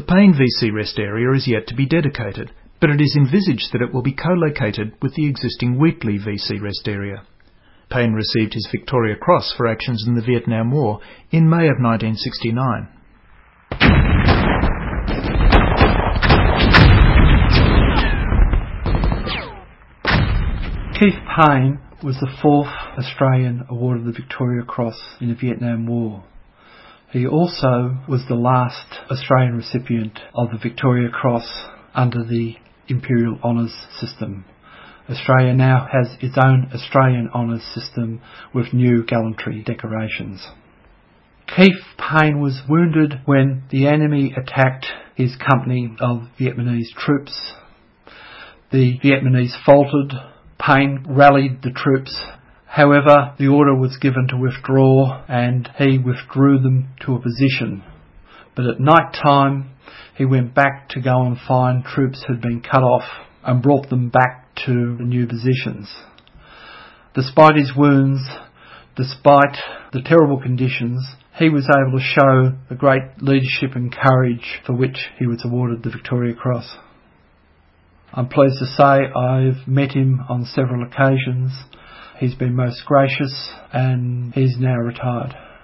Payne VC Rest area is yet to be dedicated, but it is envisaged that it will be co-located with the existing Wheatley VC Rest area. Payne received his Victoria Cross for actions in the Vietnam War in May of 1969. Keith Payne was the fourth Australian awarded the Victoria Cross in the Vietnam War. He also was the last Australian recipient of the Victoria Cross under the Imperial Honours System. Australia now has its own Australian Honours System with new gallantry decorations. Keith Payne was wounded when the enemy attacked his company of Vietnamese troops. The Vietnamese faltered. Payne rallied the troops. However, the order was given to withdraw and he withdrew them to a position. But at night time, he went back to go and find troops who had been cut off and brought them back to the new positions. Despite his wounds, despite the terrible conditions, he was able to show the great leadership and courage for which he was awarded the Victoria Cross. I'm pleased to say I've met him on several occasions. He's been most gracious and he's now retired.